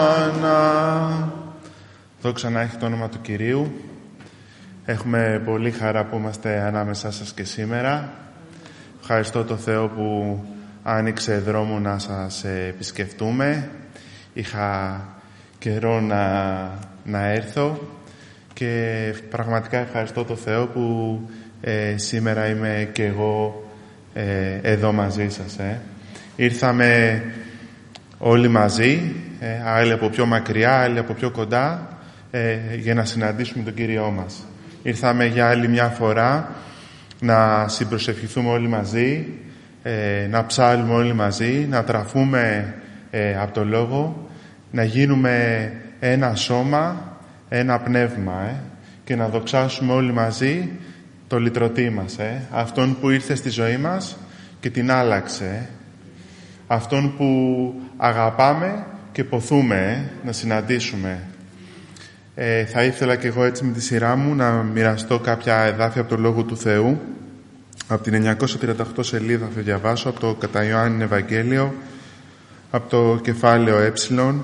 Δόξα να έχει το όνομα του Κυρίου. Έχουμε πολύ χαρά που είμαστε ανάμεσά σας και σήμερα. Ευχαριστώ τον Θεό που άνοιξε δρόμο να σας επισκεφτούμε. Είχα καιρό να έρθω και πραγματικά ευχαριστώ τον Θεό που σήμερα είμαι και εγώ εδώ μαζί σας. Ήρθαμε όλοι μαζί, άλλοι από πιο μακριά, άλλοι από πιο κοντά, για να συναντήσουμε τον Κύριό μας. Ήρθαμε για άλλη μια φορά να συμπροσευχηθούμε όλοι μαζί, να ψάλουμε όλοι μαζί, να τραφούμε από το Λόγο, να γίνουμε ένα σώμα, ένα πνεύμα και να δοξάσουμε όλοι μαζί το λυτρωτή μας, αυτόν που ήρθε στη ζωή μας και την άλλαξε, αυτόν που αγαπάμε και ποθούμε να συναντήσουμε. Θα ήθελα και εγώ έτσι με τη σειρά μου να μοιραστώ κάποια εδάφια από το Λόγο του Θεού. Από την 938 σελίδα θα διαβάσω, από το κατά Ιωάννη Ευαγγέλιο, από το κεφάλαιο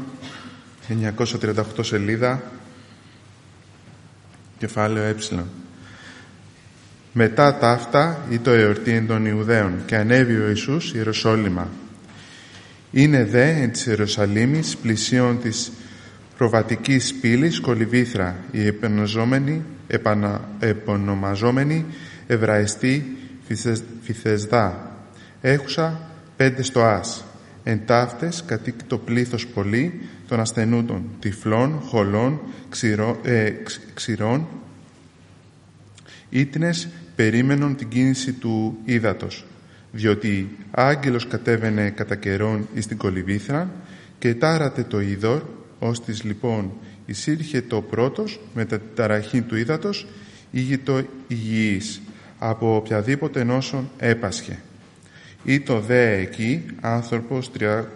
938 σελίδα, κεφάλαιο Μετά ταύτα ήτο εορτήν των Ιουδαίων και ανέβη ο Ιησούς Ιεροσόλυμα. Είναι δε εν της Ιερουσαλήμης πλησίον της προβατικής πύλης Κολυβήθρα, η επωνομαζόμενη Εβραϊστή Φιθεσδά, έχουσα 5 στοάς. Εν ταύτες κατοίκει το πλήθος πολύ των ασθενούτων, τυφλών, χολών, ξηρών, ήτινες περίμενον την κίνηση του ύδατος, διότι άγγελος κατέβαινε κατά καιρόν εις την Κολυβήθρα και τάρατε το είδωρ, ώστις λοιπόν εισήλχε το πρώτος με τα ταραχή του ύδατος, ήγητο υγιής, από οποιαδήποτε νόσον έπασχε. Ήτο δε εκεί άνθρωπος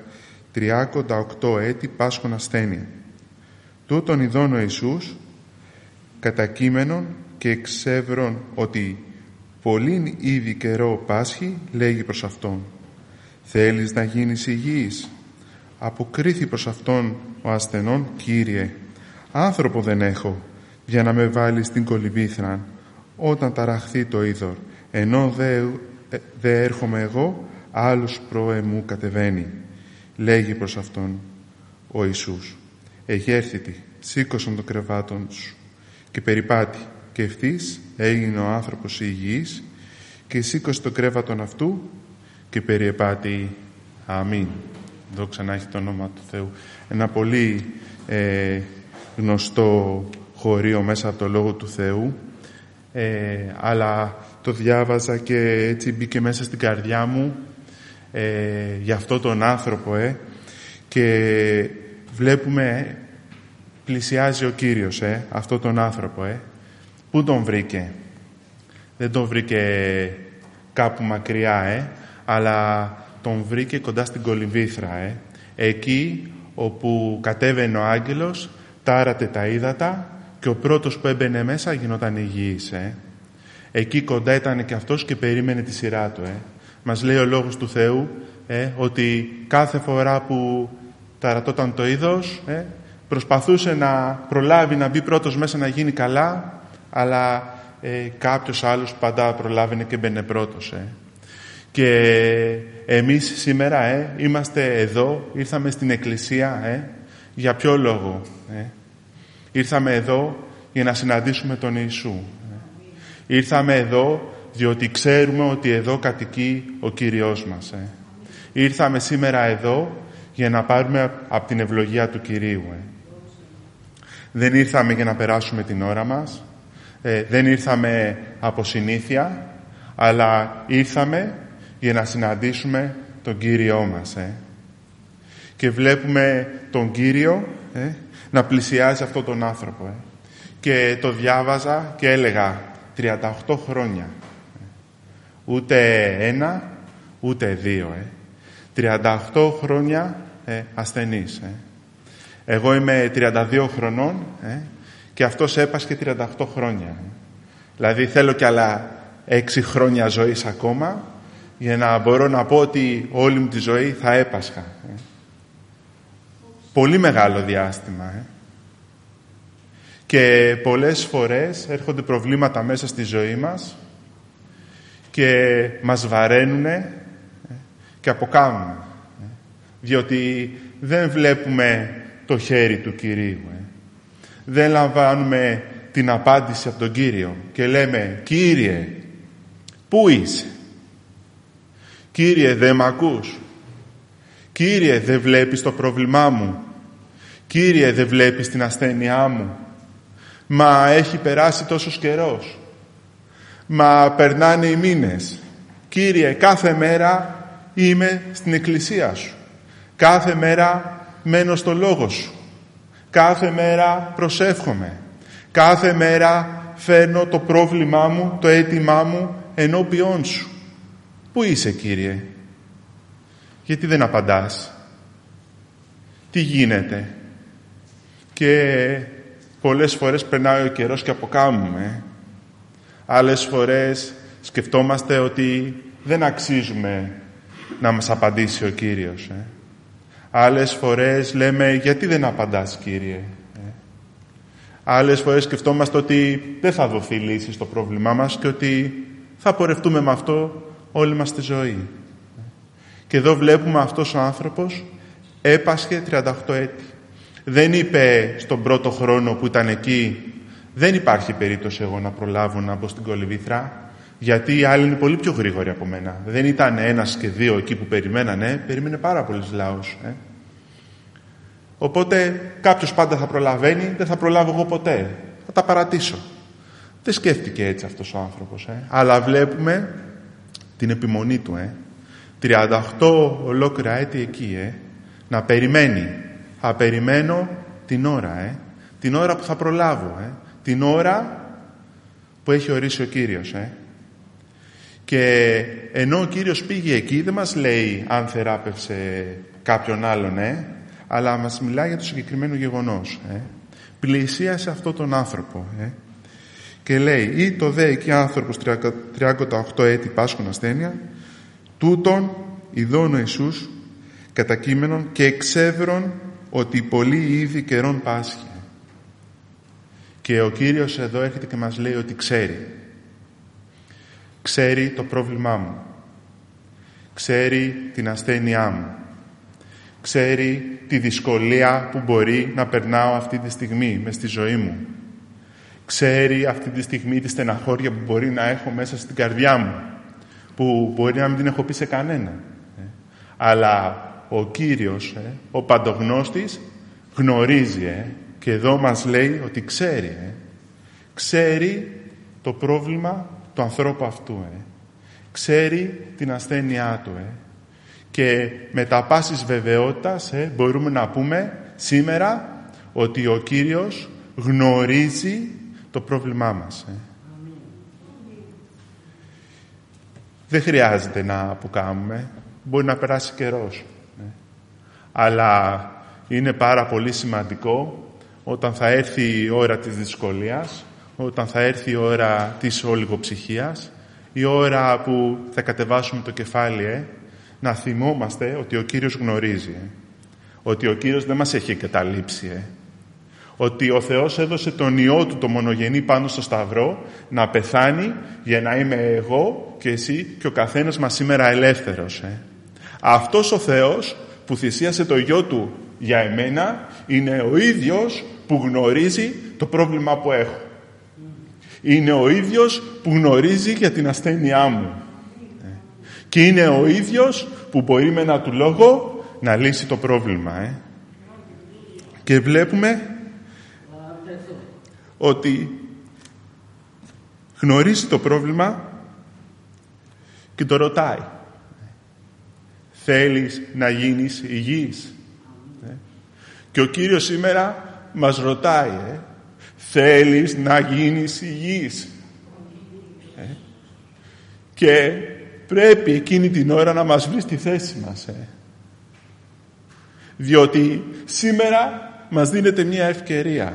38 έτη πάσχων ασθένεια. Τούτον ειδών ο Ιησούς κατά κείμενον και εξεύρων ότι πολλήν ήδη καιρό πάσχει, λέγει προς αυτόν: «Θέλεις να γίνεις υγιής?» Αποκρίθη προς αυτόν ο ασθενών: «Κύριε, άνθρωπο δεν έχω για να με βάλεις στην κολυβήθρα όταν ταραχθεί το είδωρ, ενώ δε έρχομαι εγώ, άλλος προ εμού κατεβαίνει». Λέγει προς αυτόν ο Ιησούς: «Εγέρθητη, σήκωσον το κρεβάτον σου και περιπάτη». Και ευθύς έγινε ο άνθρωπος υγιής και σήκωσε το κρέβατον αυτού και περιεπάτη. Αμήν. Δόξα να έχει το όνομα του Θεού. Ένα πολύ γνωστό χωρίο μέσα από το Λόγο του Θεού, αλλά το διάβαζα και έτσι μπήκε μέσα στην καρδιά μου για αυτόν τον άνθρωπο και βλέπουμε πλησιάζει ο Κύριος αυτόν τον άνθρωπο. Πού τον βρήκε? Δεν τον βρήκε κάπου μακριά αλλά τον βρήκε κοντά στην Κολυβήθρα, εκεί όπου κατέβαινε ο άγγελος, τάρατε τα ύδατα και ο πρώτος που έμπαινε μέσα γινόταν υγιής. Εκεί κοντά ήταν και αυτός και περίμενε τη σειρά του. Μας λέει ο Λόγος του Θεού ότι κάθε φορά που ταρατόταν το είδος προσπαθούσε να προλάβει να μπει πρώτος μέσα να γίνει καλά, αλλά κάποιος άλλος πάντα προλάβαινε και μπαινε πρώτος. Και εμείς σήμερα είμαστε εδώ, ήρθαμε στην Εκκλησία για ποιο λόγο? Ήρθαμε εδώ για να συναντήσουμε τον Ιησού. Ήρθαμε εδώ διότι ξέρουμε ότι εδώ κατοικεί ο Κύριος μας. Ήρθαμε σήμερα εδώ για να πάρουμε από την ευλογία του Κυρίου. Δεν ήρθαμε για να περάσουμε την ώρα μας, δεν ήρθαμε από συνήθεια, αλλά ήρθαμε για να συναντήσουμε τον Κύριό μας. Και βλέπουμε τον Κύριο να πλησιάζει αυτόν τον άνθρωπο. Και το διάβαζα και έλεγα 38 χρόνια. Ούτε ένα, ούτε δύο. 38 χρόνια ασθενής. Εγώ είμαι 32 χρονών και αυτός έπασχε 38 χρόνια. Δηλαδή θέλω κι άλλα 6 χρόνια ζωής ακόμα για να μπορώ να πω ότι όλη μου τη ζωή θα έπασχα. Πολύ μεγάλο διάστημα. Και πολλές φορές έρχονται προβλήματα μέσα στη ζωή μας και μας βαραίνουνε και αποκάμουν. Διότι δεν βλέπουμε το χέρι του Κυρίου. Δεν λαμβάνουμε την απάντηση από τον Κύριο και λέμε «Κύριε, πού είσαι? Κύριε, δεν μ' ακούς? Κύριε, δεν βλέπεις το πρόβλημά μου? Κύριε, δεν βλέπεις την ασθένειά μου? Μα έχει περάσει τόσος καιρός. Μα περνάνε οι μήνες. Κύριε, κάθε μέρα είμαι στην εκκλησία σου. Κάθε μέρα μένω στο λόγο σου. Κάθε μέρα προσεύχομαι. Κάθε μέρα φέρνω το πρόβλημά μου, το αίτημά μου ενώπιόν σου. Πού είσαι, Κύριε? Γιατί δεν απαντάς? Τι γίνεται? Και πολλές φορές περνάει ο καιρός και αποκάμουμε. Άλλες φορές σκεφτόμαστε ότι δεν αξίζουμε να μας απαντήσει ο Κύριος. Άλλες φορές λέμε γιατί δεν απαντάς, Κύριε? Άλλες φορές σκεφτόμαστε ότι δεν θα δοθεί λύση στο πρόβλημά μας και ότι θα πορευτούμε με αυτό όλη μας τη ζωή. Και εδώ βλέπουμε αυτός ο άνθρωπος έπασχε 38 έτη. Δεν είπε στον πρώτο χρόνο που ήταν εκεί δεν υπάρχει περίπτωση εγώ να προλάβω να μπω στην Κολυβήθρα, γιατί οι άλλοι είναι πολύ πιο γρήγοροι από μένα. Δεν ήταν ένας και δύο εκεί που περιμένανε, περίμενε πάρα πολλούς λαούς. Οπότε κάποιος πάντα θα προλαβαίνει, δεν θα προλάβω εγώ ποτέ. Θα τα παρατήσω. Δεν σκέφτηκε έτσι αυτός ο άνθρωπος. Αλλά βλέπουμε την επιμονή του. 38 ολόκληρα έτη εκεί. Να περιμένει. Θα περιμένω την ώρα. Την ώρα που θα προλάβω. Την ώρα που έχει ορίσει ο Κύριος. Και ενώ ο Κύριος πήγε εκεί, δεν μας λέει αν θεράπευσε κάποιον άλλον, αλλά μας μιλάει για το συγκεκριμένο γεγονός. Πλησίασε αυτόν τον άνθρωπο. Και λέει, ή το δε εκεί άνθρωπος 38 έτη πάσχων ασθένεια, τούτον ειδών ο Ιησούς κατά κείμενον και εξεύρων ότι πολύ ήδη καιρόν πάσχει. Και ο Κύριος εδώ έρχεται και μας λέει ότι ξέρει. Ξέρει το πρόβλημά μου. Ξέρει την ασθένειά μου. Ξέρει τη δυσκολία που μπορεί να περνάω αυτή τη στιγμή μες στη ζωή μου. Ξέρει αυτή τη στιγμή τη στεναχώρια που μπορεί να έχω μέσα στην καρδιά μου, που μπορεί να μην την έχω πει σε κανένα. Αλλά ο Κύριος, ο Παντογνώστης, γνωρίζει και εδώ μας λέει ότι ξέρει. Ξέρει το πρόβλημα του ανθρώπου αυτού. Ξέρει την ασθένειά του. Και με τα πάσης βεβαιότητας μπορούμε να πούμε σήμερα ότι ο Κύριος γνωρίζει το πρόβλημά μας. Δεν χρειάζεται να αποκάμουμε. Μπορεί να περάσει καιρός. Αλλά είναι πάρα πολύ σημαντικό όταν θα έρθει η ώρα της δυσκολίας, όταν θα έρθει η ώρα της ολιγοψυχίας, η ώρα που θα κατεβάσουμε το κεφάλι, να θυμόμαστε ότι ο Κύριος γνωρίζει. Ότι ο Κύριος δεν μας έχει εγκαταλείψει. Ότι ο Θεός έδωσε τον Υιό Του, το μονογενή, πάνω στο Σταυρό, να πεθάνει για να είμαι εγώ και εσύ και ο καθένας μας σήμερα ελεύθερος. Αυτός ο Θεός που θυσίασε το Υιό Του για εμένα είναι ο ίδιος που γνωρίζει το πρόβλημα που έχω. Είναι ο ίδιος που γνωρίζει για την ασθένειά μου. Και είναι ο ίδιος που μπορεί με ένα του λόγο να λύσει το πρόβλημα. Και βλέπουμε ότι γνωρίζει το πρόβλημα και το ρωτάει. Θέλεις να γίνεις υγιής? Και ο Κύριος σήμερα μας ρωτάει. Θέλεις να γίνεις υγιής? Και πρέπει εκείνη την ώρα να μας βρει στη θέση μας. Διότι σήμερα μας δίνεται μια ευκαιρία.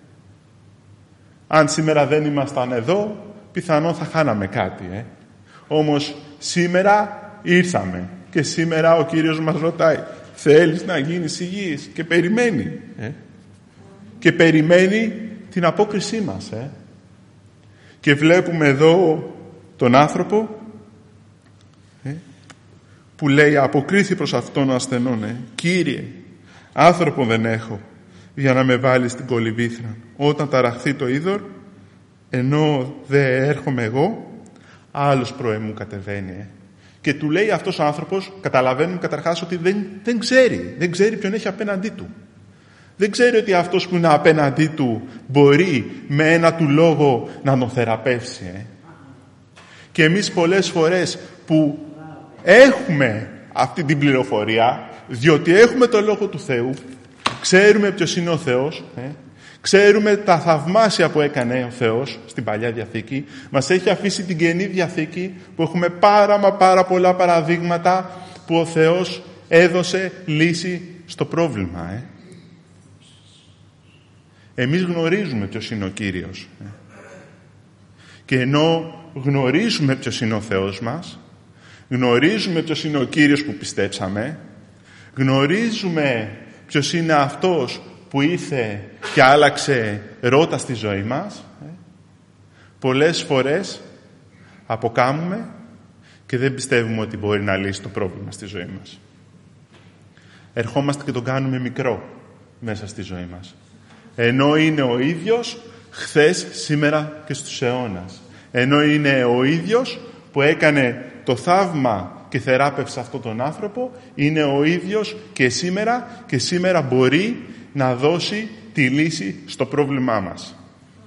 Αν σήμερα δεν ήμασταν εδώ, πιθανόν θα χάναμε κάτι. Όμως σήμερα ήρθαμε και σήμερα ο Κύριος μας ρωτάει. θέλεις να γίνεις υγιής? Και περιμένει. Και περιμένει την απόκρισή μας. Και βλέπουμε εδώ τον άνθρωπο που λέει, αποκρίθη προς αυτόν ο ασθενών, Κύριε, άνθρωπο δεν έχω για να με βάλει στην κολυβήθρα. Όταν ταραχθεί το είδωρ, ενώ δεν έρχομαι εγώ, άλλος προεμού κατεβαίνει. Και του λέει αυτός ο άνθρωπος, καταλαβαίνουμε καταρχάς ότι δεν ξέρει ποιον έχει απέναντί του. Δεν ξέρει ότι αυτός που είναι απέναντί του μπορεί με ένα του λόγο να τον θεραπεύσει. Και εμείς πολλές φορές που έχουμε αυτή την πληροφορία, διότι έχουμε το Λόγο του Θεού, ξέρουμε ποιος είναι ο Θεός, ξέρουμε τα θαυμάσια που έκανε ο Θεός στην Παλιά Διαθήκη, μας έχει αφήσει την Καινή Διαθήκη που έχουμε πάρα πολλά παραδείγματα που ο Θεός έδωσε λύση στο πρόβλημα. Εμείς γνωρίζουμε ποιος είναι ο Κύριος. Και ενώ γνωρίζουμε ποιος είναι ο Θεός μας, γνωρίζουμε ποιος είναι ο Κύριος που πιστέψαμε, γνωρίζουμε ποιος είναι αυτός που ήρθε και άλλαξε ρότα στη ζωή μας, πολλές φορές αποκάμουμε και δεν πιστεύουμε ότι μπορεί να λύσει το πρόβλημα στη ζωή μας. Ερχόμαστε και τον κάνουμε μικρό μέσα στη ζωή μας. Ενώ είναι ο ίδιος χθες, σήμερα και στους αιώνας. Ενώ είναι ο ίδιος που έκανε το θαύμα και θεράπευσε αυτόν τον άνθρωπο, είναι ο ίδιος και σήμερα μπορεί να δώσει τη λύση στο πρόβλημά μας.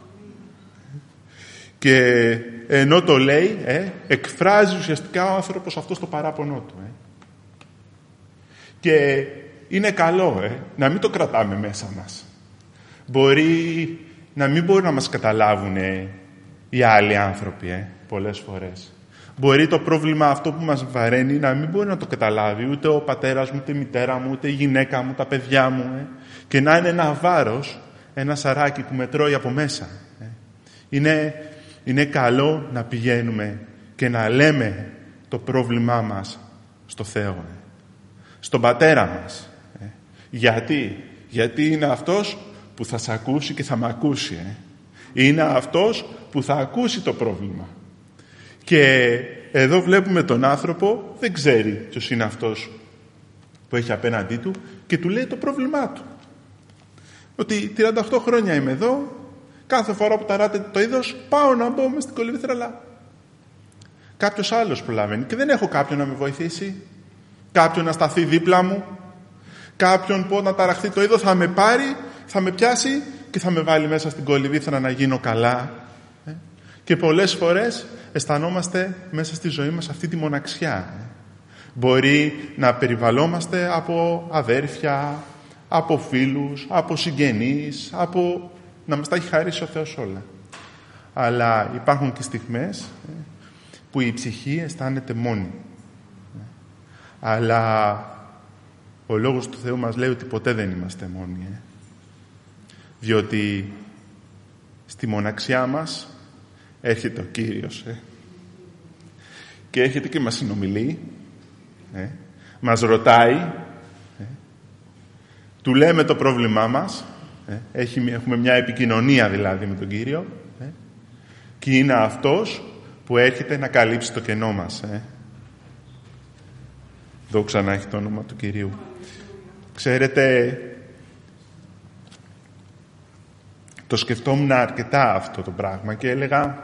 Και ενώ το λέει, εκφράζει ουσιαστικά ο άνθρωπος αυτό το παράπονό του. Και είναι καλό να μην το κρατάμε μέσα μας. Μπορεί να μην μπορούν να μας καταλάβουν οι άλλοι άνθρωποι πολλές φορές. Μπορεί το πρόβλημα αυτό που μας βαραίνει να μην μπορεί να το καταλάβει ούτε ο πατέρας μου, ούτε η μητέρα μου, ούτε η γυναίκα μου, τα παιδιά μου. Και να είναι ένα βάρος, ένα σαράκι που με τρώει από μέσα. Είναι καλό να πηγαίνουμε και να λέμε το πρόβλημά μας στο Θεό. Στον πατέρα μας. Γιατί είναι αυτός που θα σε ακούσει και θα με ακούσει. Είναι αυτός που θα ακούσει το πρόβλημα. Και εδώ βλέπουμε τον άνθρωπο, δεν ξέρει ποιος είναι αυτός που έχει απέναντί του και του λέει το πρόβλημά του. Ότι 38 χρόνια είμαι εδώ, κάθε φορά που ταράτε το είδος πάω να μπω μες στην κολυβήθρα, αλλά κάποιος άλλος προλαβαίνει και δεν έχω κάποιον να με βοηθήσει, κάποιον να σταθεί δίπλα μου, κάποιον που όταν ταραχθεί το είδος θα με πάρει, θα με πιάσει και θα με βάλει μέσα στην κολυβήθρα να γίνω καλά. Και πολλές φορές αισθανόμαστε μέσα στη ζωή μας αυτή τη μοναξιά. Μπορεί να περιβαλλόμαστε από αδέρφια, από φίλους, από συγγενείς, να μας τα έχει χαρίσει ο Θεός όλα. Αλλά υπάρχουν και στιγμές που η ψυχή αισθάνεται μόνη. Αλλά ο Λόγος του Θεού μας λέει ότι ποτέ δεν είμαστε μόνοι. Διότι στη μοναξιά μας έρχεται ο Κύριος. Και έρχεται και μας συνομιλεί. Μας ρωτάει. Του λέμε το πρόβλημά μας. Έχουμε μια επικοινωνία δηλαδή με τον Κύριο. Και είναι αυτός που έρχεται να καλύψει το κενό μας. Δόξα να έχει το όνομα του Κυρίου. Ξέρετε, το σκεφτόμουν αρκετά αυτό το πράγμα και έλεγα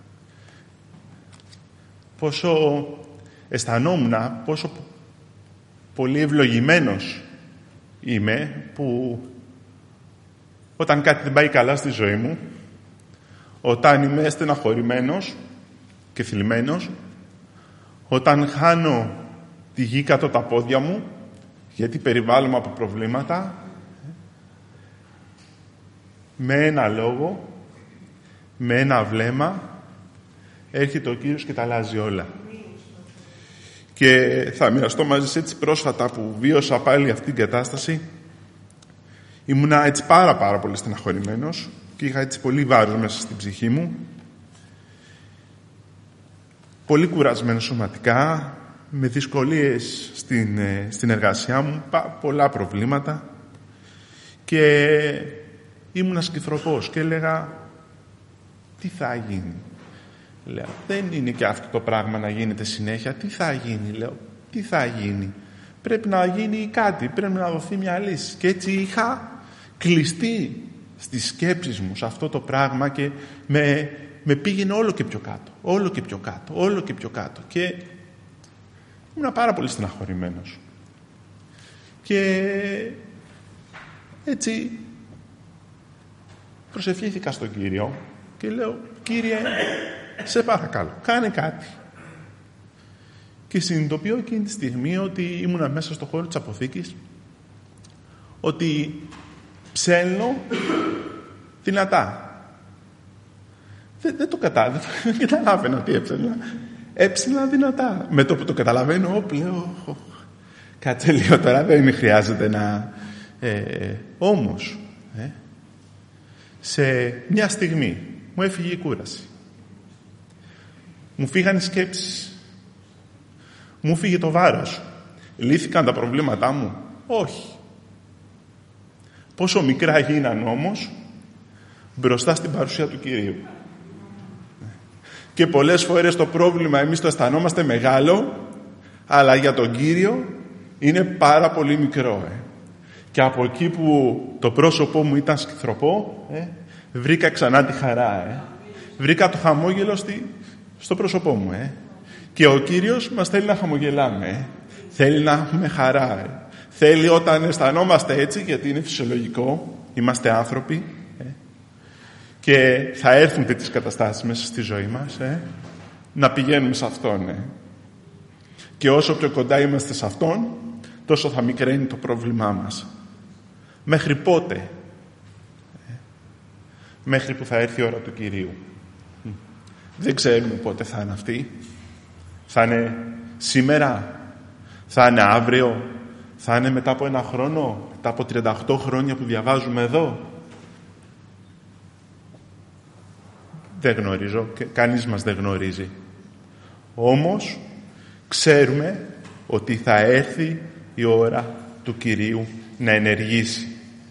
πόσο αισθανόμουν, πόσο πολύ ευλογημένος είμαι που όταν κάτι δεν πάει καλά στη ζωή μου, όταν είμαι στεναχωρημένος και θλιμμένος, όταν χάνω τη γη κάτω τα πόδια μου γιατί περιβάλλομαι από προβλήματα, με ένα λόγο, με ένα βλέμμα έρχεται ο Κύριος και τα αλλάζει όλα. Και θα μοιραστώ μαζί σας έτσι πρόσφατα που βίωσα πάλι αυτή την κατάσταση. Ήμουνα έτσι πάρα πολύ στεναχωρημένος και είχα έτσι πολύ βάρος μέσα στην ψυχή μου. Πολύ κουρασμένος σωματικά, με δυσκολίες στην εργασία μου, πολλά προβλήματα, και ήμουν σκυθροπός και έλεγα τι θα γίνει. Λέω, δεν είναι και αυτό το πράγμα να γίνεται συνέχεια. Τι θα γίνει, λέω, τι θα γίνει. Πρέπει να γίνει κάτι, πρέπει να δοθεί μια λύση. Και έτσι είχα κλειστεί στις σκέψεις μου σε αυτό το πράγμα και με πήγαινε όλο και πιο κάτω, όλο και πιο κάτω, όλο και πιο κάτω. Και ήμουν πάρα πολύ στεναχωρημένος. Και έτσι προσευχήθηκα στον Κύριο και λέω, Κύριε, σε παρακαλώ, κάνε κάτι. Και συνειδητοποιώ εκείνη τη στιγμή ότι ήμουνα μέσα στο χώρο της αποθήκης, ότι ψέλνω δυνατά. Δεν καταλάβαινα τι έψελνα. Έψελνα δυνατά. Με το που το καταλαβαίνω, λέω, κάτσε λίγο τώρα, δεν χρειάζεται να... Όμως, σε μια στιγμή μου έφυγε η κούραση. Μου φύγαν οι σκέψεις. Μου φύγε το βάρος. Λύθηκαν τα προβλήματά μου? Όχι. Πόσο μικρά γίναν όμως μπροστά στην παρουσία του Κυρίου. Και πολλές φορές το πρόβλημα εμείς το αισθανόμαστε μεγάλο, αλλά για τον Κύριο είναι πάρα πολύ μικρό. Και από εκεί που το πρόσωπό μου ήταν σκυθροπό, βρήκα ξανά τη χαρά. Βρήκα το χαμόγελο στο πρόσωπό μου. Και ο Κύριος μας θέλει να χαμογελάμε. Θέλει να έχουμε χαρά. Θέλει όταν αισθανόμαστε έτσι, γιατί είναι φυσιολογικό, είμαστε άνθρωποι, και θα έρθουν τέτοιες καταστάσεις μέσα στη ζωή μας, να πηγαίνουμε σε Αυτόν. Και όσο πιο κοντά είμαστε σε Αυτόν, τόσο θα μικραίνει το πρόβλημά μας. Μέχρι πότε? Μέχρι που θα έρθει η ώρα του Κυρίου. Δεν ξέρουμε πότε θα είναι αυτή. Θα είναι σήμερα, θα είναι αύριο, θα είναι μετά από 1 χρόνο, μετά από 38 χρόνια που διαβάζουμε εδώ. Δεν γνωρίζω, και κανείς μας δεν γνωρίζει. Όμως ξέρουμε ότι θα έρθει η ώρα του Κυρίου να ενεργήσει.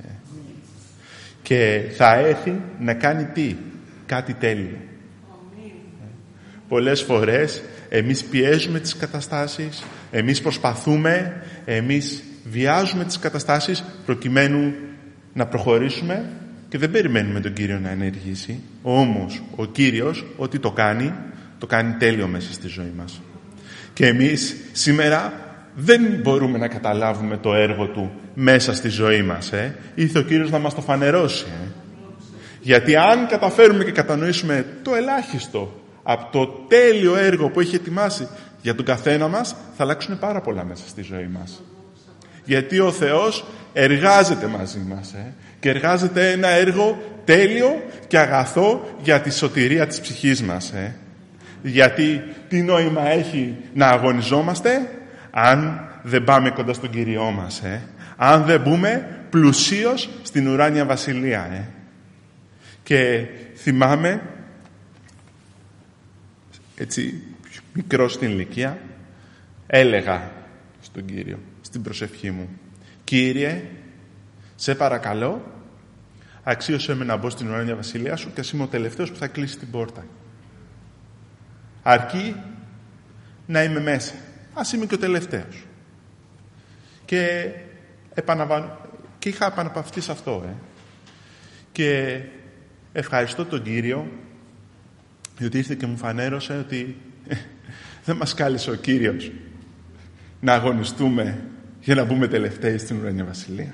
Και θα έρθει να κάνει τι? Κάτι τέλειο. Πολλές φορές εμείς πιέζουμε τις καταστάσεις, εμείς προσπαθούμε, εμείς βιάζουμε τις καταστάσεις προκειμένου να προχωρήσουμε και δεν περιμένουμε τον Κύριο να ενεργήσει. Όμως ο Κύριος ό,τι το κάνει τέλειο μέσα στη ζωή μας. Και εμείς σήμερα δεν μπορούμε να καταλάβουμε το έργο Του μέσα στη ζωή μας. Ήρθε ο Κύριος να μας το φανερώσει. Γιατί αν καταφέρουμε και κατανοήσουμε το ελάχιστο από το τέλειο έργο που έχει ετοιμάσει για τον καθένα μας, θα αλλάξουν πάρα πολλά μέσα στη ζωή μας. Γιατί ο Θεός εργάζεται μαζί μας και εργάζεται ένα έργο τέλειο και αγαθό για τη σωτηρία της ψυχής μας. Γιατί τι νόημα έχει να αγωνιζόμαστε αν δεν πάμε κοντά στον Κύριό μας, αν δεν μπούμε πλουσίως στην ουράνια βασιλεία. Και θυμάμαι, έτσι μικρός στην ηλικία, έλεγα στον Κύριο, στην προσευχή μου, Κύριε, σε παρακαλώ, αξίωσέ με να μπω στην ουράνια βασιλεία Σου και ας είμαι ο τελευταίος που θα κλείσει την πόρτα. Αρκεί να είμαι μέσα. Ας είμαι και ο τελευταίος. Και είχα επαναπαυθεί σε αυτό. Και ευχαριστώ τον Κύριο, διότι ήρθε και μου φανέρωσε ότι δεν μας κάλεσε ο Κύριος να αγωνιστούμε για να μπούμε τελευταίοι στην ουράνια βασιλεία.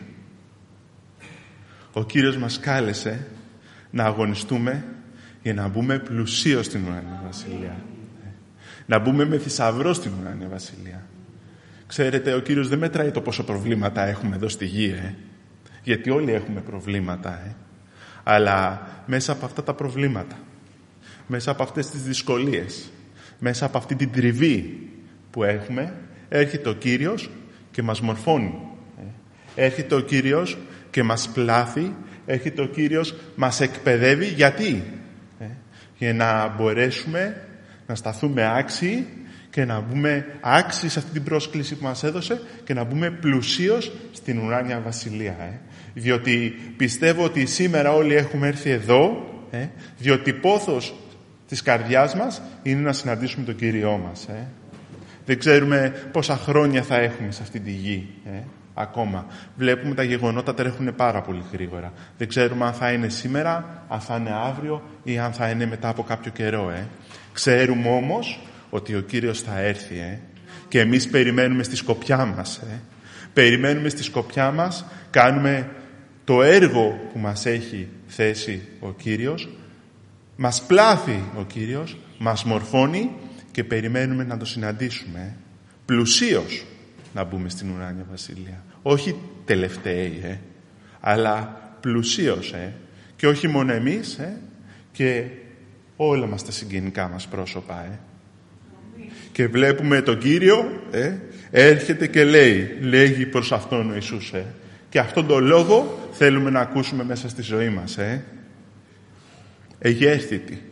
Ο Κύριος μας κάλεσε να αγωνιστούμε για να μπούμε πλουσίως στην ουράνια βασιλεία. Να μπούμε με θησαυρό στην ουράνια βασιλεία. Ξέρετε, ο Κύριος δεν μετράει το πόσο προβλήματα έχουμε εδώ στη γη, γιατί όλοι έχουμε προβλήματα, αλλά μέσα από αυτά τα προβλήματα, μέσα από αυτές τις δυσκολίες, μέσα από αυτή την τριβή που έχουμε, έρχεται ο Κύριος και μας μορφώνει. Έρχεται ο Κύριος και μας πλάθει, έρχεται ο Κύριος, μας εκπαιδεύει. Γιατί? Για να μπορέσουμε να σταθούμε άξιοι και να μπούμε άξιοι σε αυτή την πρόσκληση που μας έδωσε και να μπούμε πλουσίως στην ουράνια βασιλεία. Διότι πιστεύω ότι σήμερα όλοι έχουμε έρθει εδώ, διότι πόθος της καρδιάς μας είναι να συναντήσουμε τον Κύριό μας. Δεν ξέρουμε πόσα χρόνια θα έχουμε σε αυτή τη γη. Ακόμα. Βλέπουμε τα γεγονότα τρέχουν πάρα πολύ γρήγορα. Δεν ξέρουμε αν θα είναι σήμερα, αν θα είναι αύριο ή αν θα είναι μετά από κάποιο καιρό. Ξέρουμε όμως ότι ο Κύριος θα έρθει. Και εμείς περιμένουμε στη σκοπιά μας. Περιμένουμε στη σκοπιά μας, κάνουμε το έργο που μας έχει θέσει ο Κύριος, μας πλάθει ο Κύριος, μας μορφώνει και περιμένουμε να το συναντήσουμε. Πλουσίως να μπούμε στην ουράνια βασιλεία. Όχι τελευταίοι, αλλά πλουσίως, και όχι μόνο εμείς, και όλα μας τα συγγενικά μας πρόσωπα. Και βλέπουμε τον Κύριο, έρχεται και λέγει προς Αυτόν ο Ιησούς. Και αυτόν τον λόγο θέλουμε να ακούσουμε μέσα στη ζωή μας. Εγέρθητη.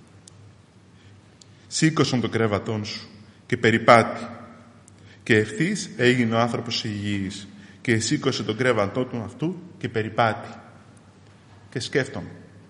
Σήκωσαν το κρέβατόν σου και περιπάτη. Και ευθύς έγινε ο άνθρωπος υγιής και σήκωσε τον κρέβατό του αυτού και περιπάτη. Και σκέφτομαι.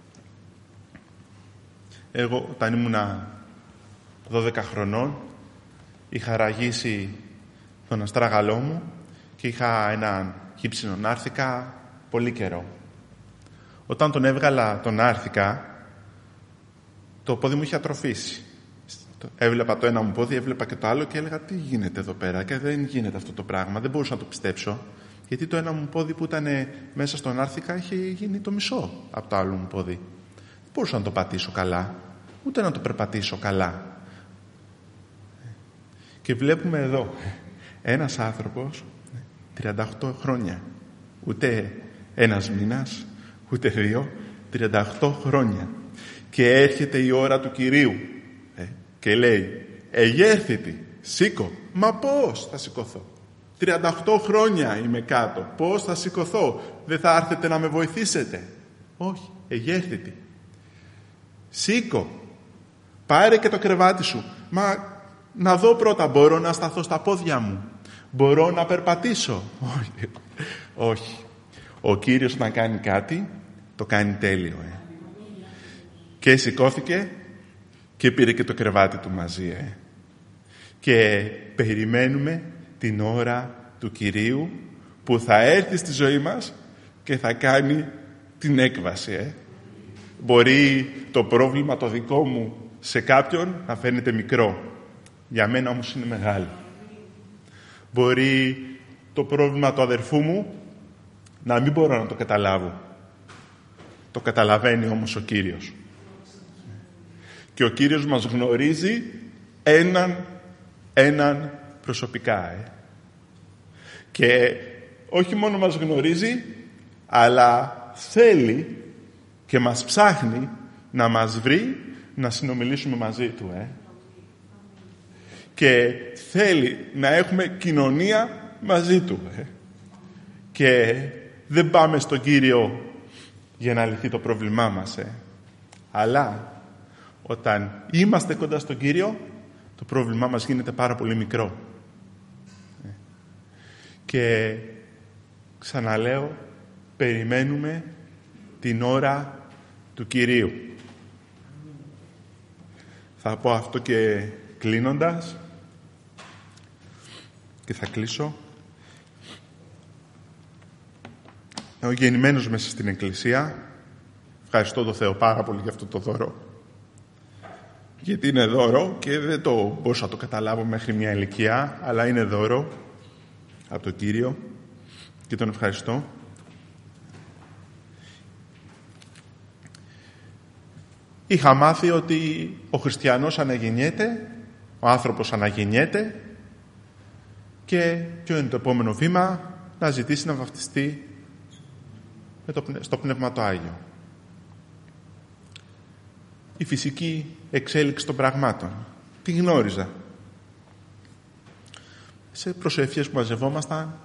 Εγώ όταν ήμουνα 12 χρονών είχα ραγίσει τον αστράγαλό μου και είχα έναν γύψινο νάρθηκα πολύ καιρό. Όταν τον έβγαλα τον νάρθηκα, το πόδι μου είχε ατροφήσει. Έβλεπα το ένα μου πόδι, έβλεπα και το άλλο και έλεγα τι γίνεται εδώ πέρα και δεν γίνεται αυτό το πράγμα. Δεν μπορούσα να το πιστέψω, γιατί το ένα μου πόδι που ήταν μέσα στον άρθηκα είχε γίνει το μισό από το άλλο μου πόδι. Δεν μπορούσα να το πατήσω καλά, ούτε να το περπατήσω καλά. Και βλέπουμε εδώ ένας άνθρωπος 38 χρόνια, ούτε ένας μήνας, ούτε 2, 38 χρόνια. Και έρχεται η ώρα του Κυρίου και λέει «Εγέρθητη, σήκω». Μα πώς θα σηκωθώ? 38 χρόνια είμαι κάτω. Πώς θα σηκωθώ? Δεν θα έρθετε να με βοηθήσετε? Όχι, εγέρθητη. Σήκω. Πάρε και το κρεβάτι σου. Μα να δω πρώτα, μπορώ να σταθώ στα πόδια μου? Μπορώ να περπατήσω? Όχι. Όχι. Ο Κύριος να κάνει κάτι, το κάνει τέλειο. Και σηκώθηκε και πήρε και το κρεβάτι του μαζί. Και περιμένουμε την ώρα του Κυρίου που θα έρθει στη ζωή μας και θα κάνει την έκβαση. Μπορεί το πρόβλημα το δικό μου σε κάποιον να φαίνεται μικρό. Για μένα όμως είναι μεγάλο. Μπορεί το πρόβλημα του αδερφού μου να μην μπορώ να το καταλάβω. Το καταλαβαίνει όμως ο Κύριος. Και ο Κύριος μας γνωρίζει έναν προσωπικά. Και όχι μόνο μας γνωρίζει, αλλά θέλει και μας ψάχνει να μας βρει, να συνομιλήσουμε μαζί του. Και θέλει να έχουμε κοινωνία μαζί του. Και δεν πάμε στον Κύριο για να λυθεί το πρόβλημά μας. Αλλά όταν είμαστε κοντά στον Κύριο, το πρόβλημά μας γίνεται πάρα πολύ μικρό. Και ξαναλέω, περιμένουμε την ώρα του Κυρίου. Θα πω αυτό και κλείνοντας, και θα κλείσω. Ο γεννημένος μέσα στην Εκκλησία, ευχαριστώ τον Θεό πάρα πολύ για αυτό το δώρο. Γιατί είναι δώρο και δεν το μπορούσα να το καταλάβω μέχρι μια ηλικία, αλλά είναι δώρο από τον Κύριο και τον ευχαριστώ. Είχα μάθει ότι ο χριστιανός αναγεννιέται, ο άνθρωπος αναγεννιέται και ποιο είναι το επόμενο βήμα? Να ζητήσει να βαφτιστεί στο Πνεύμα το Άγιο. Η φυσική εξέλιξη των πραγμάτων. Τι γνώριζα? Σε προσευχές που μαζευόμασταν,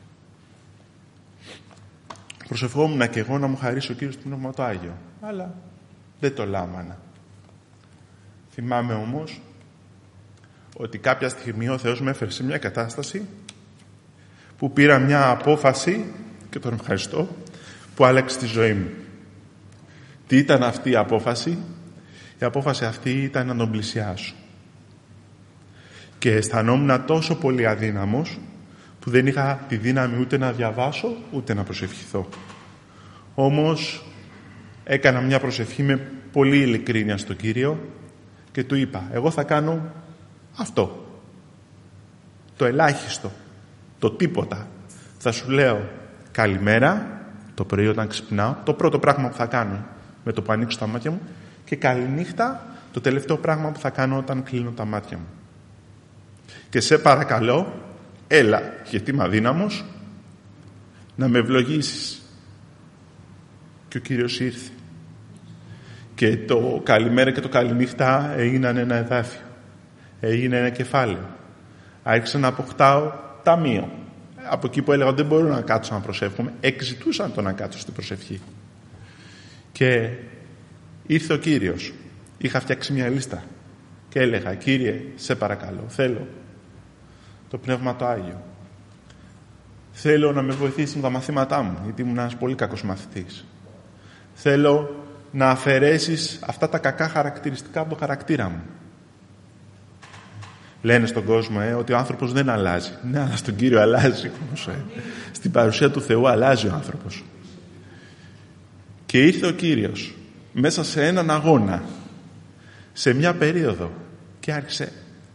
προσευχόμουν και εγώ να μου χαρίσει ο Κύριος το Πνεύμα το Άγιο. Αλλά δεν το λάμβανα. Θυμάμαι όμως ότι κάποια στιγμή ο Θεός με έφερε σε μια κατάσταση που πήρα μια απόφαση, και τον ευχαριστώ, που άλλαξε τη ζωή μου. Τι ήταν αυτή η απόφαση? Η απόφαση αυτή ήταν να τον πλησιάσω. Και αισθανόμουν τόσο πολύ αδύναμος που δεν είχα τη δύναμη ούτε να διαβάσω ούτε να προσευχηθώ. Όμως έκανα μια προσευχή με πολύ ειλικρίνεια στον Κύριο και του είπα: εγώ θα κάνω αυτό, το ελάχιστο, το τίποτα. Θα σου λέω καλημέρα το πρωί όταν ξυπνάω, το πρώτο πράγμα που θα κάνω με το που ανοίξω τα μάτια μου, και καληνύχτα το τελευταίο πράγμα που θα κάνω όταν κλείνω τα μάτια μου. Και σε παρακαλώ, έλα, γιατί είμαι αδύναμος, να με ευλογήσεις. Και ο Κύριος ήρθε. Και το καλημέρα και το καληνύχτα έγιναν ένα εδάφιο. Έγινε ένα κεφάλαιο. Άρχισα να αποκτάω ταμείο. Από εκεί που έλεγα δεν μπορώ να κάτσω να προσεύχομαι, εκζητούσαν το να κάτσω στην προσευχή. Και ήρθε ο Κύριος. Είχα φτιάξει μια λίστα και έλεγα: Κύριε, σε παρακαλώ, θέλω το Πνεύμα το Άγιο. Θέλω να με βοηθήσει με τα μαθήματά μου, γιατί ήμουν ένας πολύ κακός μαθητής. Θέλω να αφαιρέσεις αυτά τα κακά χαρακτηριστικά από το χαρακτήρα μου. Λένε στον κόσμο ότι ο άνθρωπος δεν αλλάζει. Ναι, αλλά στον Κύριο αλλάζει όμως. Στην παρουσία του Θεού αλλάζει ο άνθρωπος. Και ήρθε ο Κύριος μέσα σε έναν αγώνα, σε μια περίοδο, και άρχισε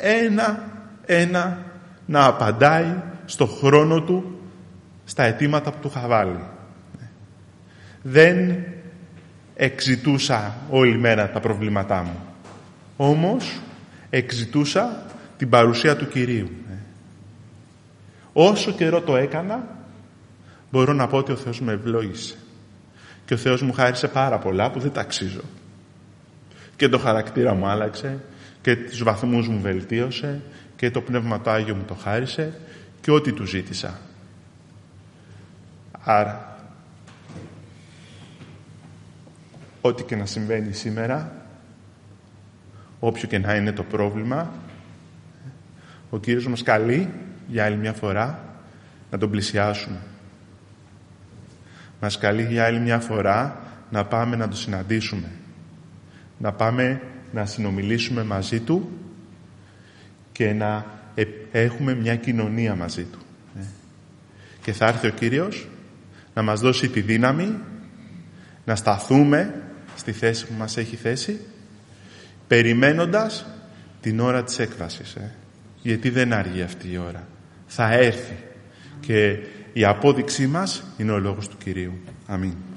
ένα να απαντάει στο χρόνο του στα αιτήματα που του είχα βάλει. Δεν εξητούσα όλη μέρα τα προβλήματά μου, όμως εξητούσα την παρουσία του Κυρίου. Όσο καιρό το έκανα, μπορώ να πω ότι ο Θεός με ευλόγησε και ο Θεός μου χάρισε πάρα πολλά που δεν τα αξίζω. Και το χαρακτήρα μου άλλαξε και τους βαθμούς μου βελτίωσε και το Πνεύμα το Άγιο μου το χάρισε και ό,τι του ζήτησα. Άρα, ό,τι και να συμβαίνει σήμερα, όποιο και να είναι το πρόβλημα, ο Κύριος μας καλεί για άλλη μια φορά να τον πλησιάσουμε. Μας καλεί για άλλη μια φορά να πάμε να τον συναντήσουμε. Να πάμε να συνομιλήσουμε μαζί του και να έχουμε μια κοινωνία μαζί του. Και θα έρθει ο Κύριος να μας δώσει τη δύναμη να σταθούμε στη θέση που μας έχει θέσει, περιμένοντας την ώρα της έκβασης. Γιατί δεν αργεί αυτή η ώρα. Θα έρθει. Και η απόδειξή μας είναι ο λόγος του Κυρίου. Αμήν.